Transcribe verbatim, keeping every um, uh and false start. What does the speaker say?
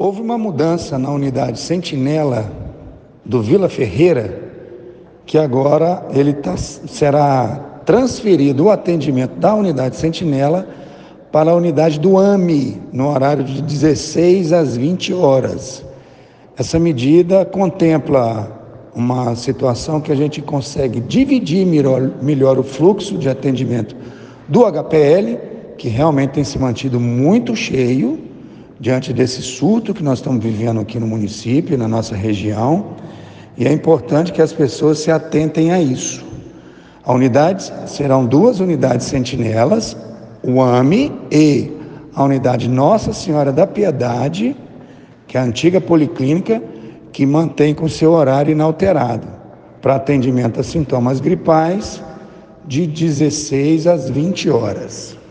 Houve uma mudança na unidade Sentinela do Vila Ferreira, que agora ele tá, será transferido o atendimento da unidade Sentinela para a unidade do A M I, no horário de dezesseis às vinte horas. Essa medida contempla uma situação que a gente consegue dividir melhor, melhor o fluxo de atendimento do H P L, que realmente tem se mantido muito cheio diante desse surto que nós estamos vivendo aqui no município, na nossa região, e é importante que as pessoas se atentem a isso. A unidade, serão duas unidades sentinelas, o A M I e a unidade Nossa Senhora da Piedade, que é a antiga policlínica, que mantém com seu horário inalterado, para atendimento a sintomas gripais, de dezesseis às vinte horas.